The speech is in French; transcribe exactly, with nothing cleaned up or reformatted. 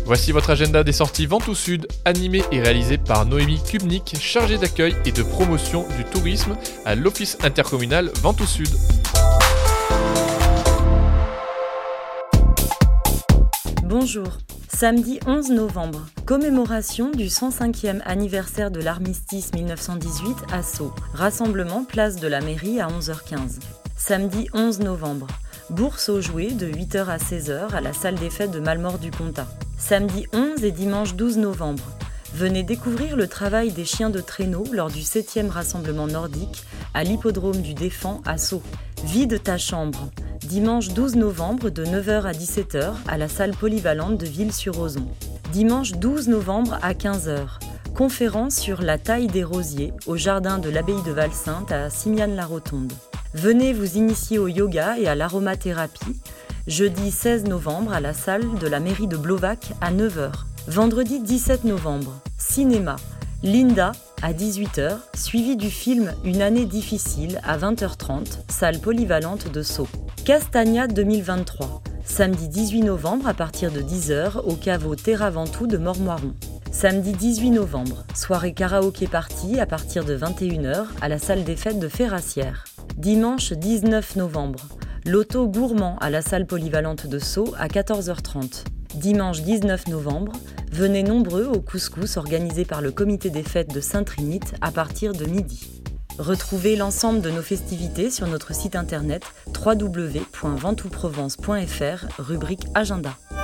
Voici votre agenda des sorties Ventoux Sud, animé et réalisé par Noémie Kubnik, chargée d'accueil et de promotion du tourisme à l'Office intercommunal Ventoux Sud. Bonjour. Samedi onze novembre, commémoration du cent cinquième anniversaire de l'armistice mille neuf cent dix-huit à Sceaux. Rassemblement place de la mairie à onze heures quinze. Samedi onze novembre, bourse aux jouets de huit heures à seize heures à la salle des fêtes de Malmort-du-Comtat. Samedi onze et dimanche douze novembre, venez découvrir le travail des chiens de traîneau lors du septième rassemblement nordique à l'hippodrome du Défend à Sceaux. Vide ta chambre, dimanche douze novembre de neuf heures à dix-sept heures à la salle polyvalente de Ville-sur-Ozon. Dimanche douze novembre à quinze heures, conférence sur la taille des rosiers au jardin de l'abbaye de Valsainte à Simiane-la-Rotonde. Venez vous initier au yoga et à l'aromathérapie, jeudi seize novembre à la salle de la mairie de Blovac à neuf heures. Vendredi dix-sept novembre, cinéma, Linda à dix-huit heures, suivi du film Une année difficile à vingt heures trente, salle polyvalente de Sceaux. Castagna deux mille vingt-trois, samedi dix-huit novembre à partir de dix heures au caveau Terra Ventoux de Mormoiron. Samedi dix-huit novembre, soirée karaoké party à partir de vingt et une heures à la salle des fêtes de Ferrassières. Dimanche dix-neuf novembre, loto gourmand à la salle polyvalente de Sceaux à quatorze heures trente. Dimanche dix-neuf novembre, venez nombreux au couscous organisé par le comité des fêtes de Saint-Trinite à partir de midi. Retrouvez l'ensemble de nos festivités sur notre site internet w w w point ventoux provence point f r, rubrique Agenda.